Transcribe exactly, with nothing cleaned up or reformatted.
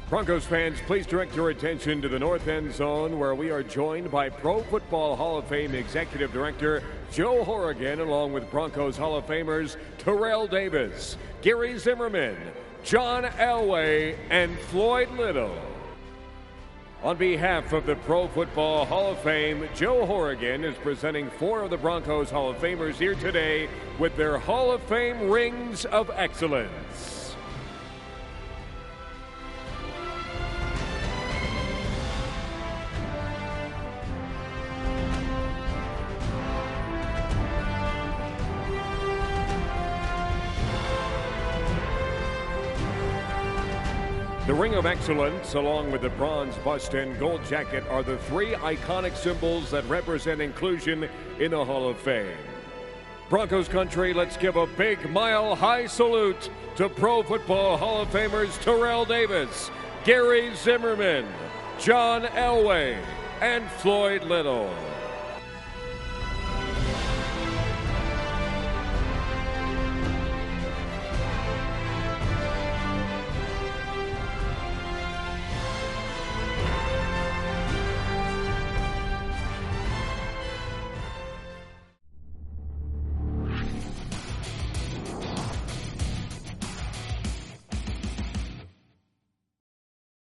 Broncos fans, please direct your attention to the north end zone where we are joined by Pro Football Hall of Fame Executive Director Joe Horrigan, along with Broncos Hall of Famers Terrell Davis, Gary Zimmerman, John Elway, and Floyd Little. On behalf of the Pro Football Hall of Fame, Joe Horrigan is presenting four of the Broncos Hall of Famers here today with their Hall of Fame Rings of Excellence. The Ring of Excellence, along with the bronze bust and gold jacket, are the three iconic symbols that represent inclusion in the Hall of Fame. Broncos country, let's give a big mile-high salute to Pro Football Hall of Famers Terrell Davis, Gary Zimmerman, John Elway, and Floyd Little.